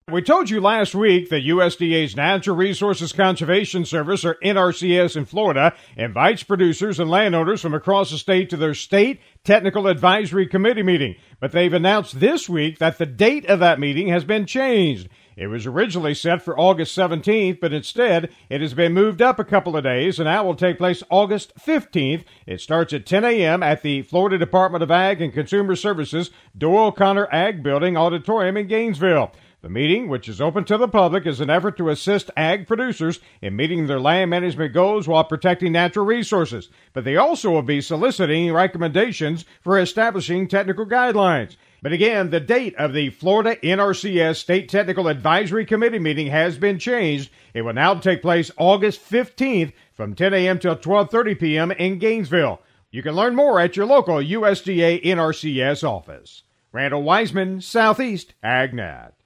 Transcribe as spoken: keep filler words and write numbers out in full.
We told you last week that U S D A's Natural Resources Conservation Service, or N R C S in Florida, invites producers and landowners from across the state to their State Technical Advisory Committee meeting. But they've announced this week that the date of that meeting has been changed. It was originally set for August seventeenth, but instead it has been moved up a couple of days, and now will take place August fifteenth. It starts at ten a.m. at the Florida Department of Ag and Consumer Services Doyle Connor Ag Building Auditorium in Gainesville. The meeting, which is open to the public, is an effort to assist ag producers in meeting their land management goals while protecting natural resources. But they also will be soliciting recommendations for establishing technical guidelines. But again, the date of the Florida N R C S State Technical Advisory Committee meeting has been changed. It will now take place August fifteenth from ten a.m. till twelve thirty p.m. in Gainesville. You can learn more at your local U S D A N R C S office. Randall Wiseman, Southeast AgNet.